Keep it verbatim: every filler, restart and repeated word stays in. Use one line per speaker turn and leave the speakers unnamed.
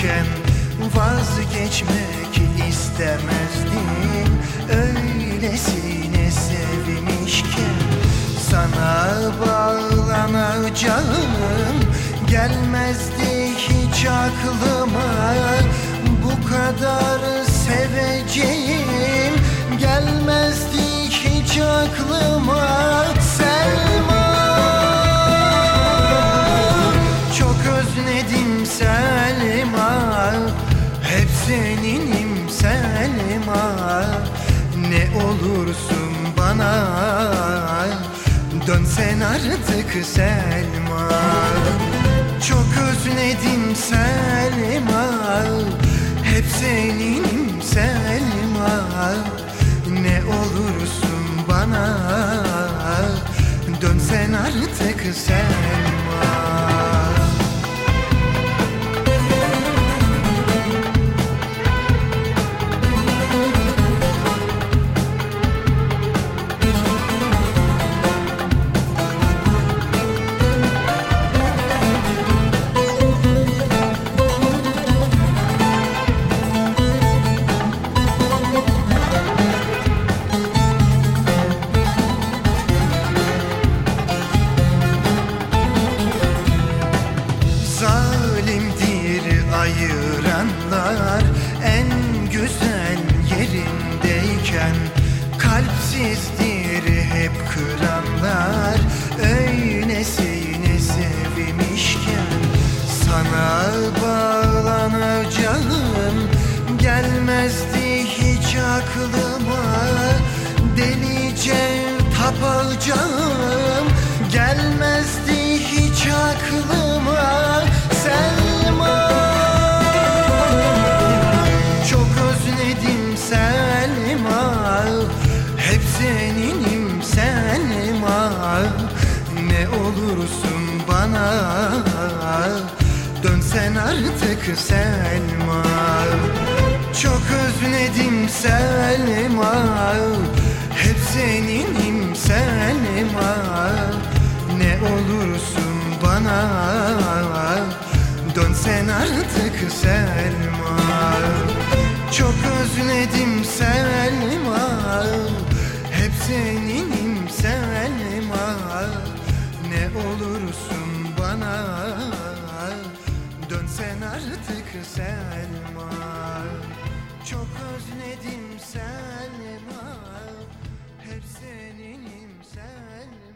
içindeyken vazgeçmek istemezdim. Öylesine sevmişken sana bağlanacağım gelmezdi hiç aklıma. Bu kadar seveceğim gelmezdi hiç aklıma. Selma, çok özledim Selma, hep seninim Selma. Ne olursun bana dönsen artık Selma. Çok özledim Selma, hep seninim Selma. Ne olursun bana dönsen artık Selma. Ayıranlar en güzel yerindeyken kalpsizdir hep kıranlar. Öylesine sevmişken sana bağlanacağım gelmezdi hiç aklıma. Delice tapacağım gelmezdi hiç aklıma. Selma, Selma, hep seninim Selma. Ne olursun bana dönsen artık Selma. Çok özledim Selma, hep seninim Selma. Ne olursun bana dönsen artık Selma. Çok özledim Selma, hep seninim Selma. Ne olursun bana dönsen artık Selma. Çok özledim Selma, hep seninim Selma.